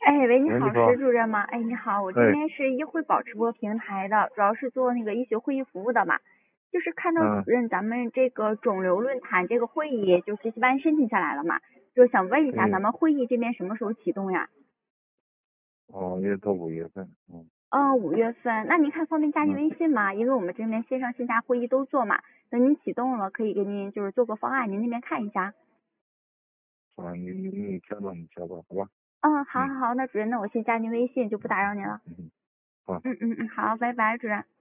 哎，喂，你喂，你好， 好。 是主任吗？哎，你好，我这哎， 边是医惠宝直播平台的，主要是做那个医学会议服务的嘛。就是看到主嗯， 任咱们这个肿瘤论坛这个会议就学习班申请下来了嘛，就想问一下咱对， 们会议这边什么时候启动呀？ 哦，也到5月份。 5月份，那您看方便加您嗯， 微信吗？因为我们这边线上线下会议都做嘛，等您启动了可以给您就是做个方案，您那边看一下。 你加吧，你加吧，好吧。 好好好，那主任，那我先加您微信，就不打扰您了。 嗯，好。 好，拜拜，主任。